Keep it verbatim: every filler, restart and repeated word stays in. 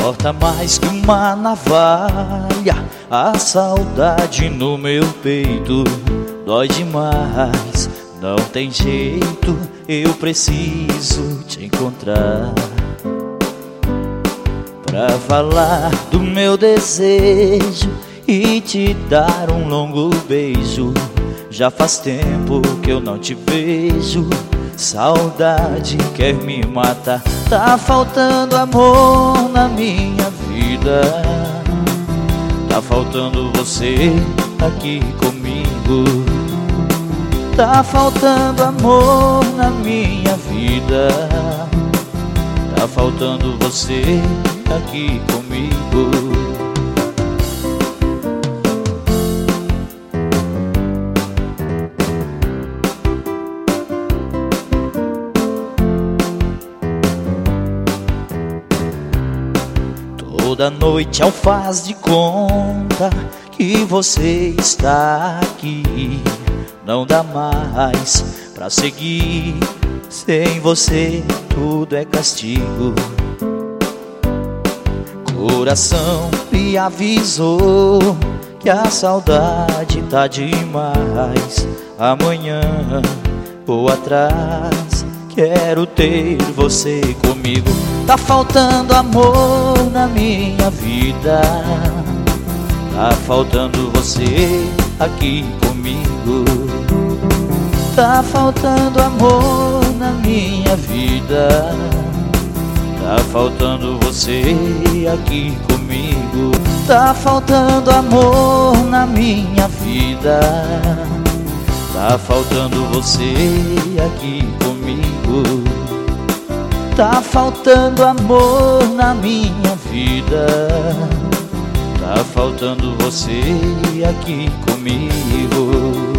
Corta mais que uma navalha, a saudade no meu peito dói demais. Não tem jeito, eu preciso te encontrar pra falar do meu desejo e te dar um longo beijo. Já faz tempo que eu não te vejo, saudade quer me matar. Tá faltando amor na minha vida, tá faltando você aqui comigo. Tá faltando amor na minha vida, tá faltando você aqui comigo. Toda noite ao faz de conta que você está aqui. Não dá mais pra seguir, sem você tudo é castigo. Coração me avisou que a saudade tá demais. Amanhã ou atrás quero ter você comigo. Tá faltando amor na minha vida, tá faltando você aqui comigo. Tá faltando amor na minha vida, tá faltando você aqui comigo. Tá faltando amor na minha vida, tá faltando você aqui comigo. Tá faltando amor na minha vida, tá faltando você aqui comigo.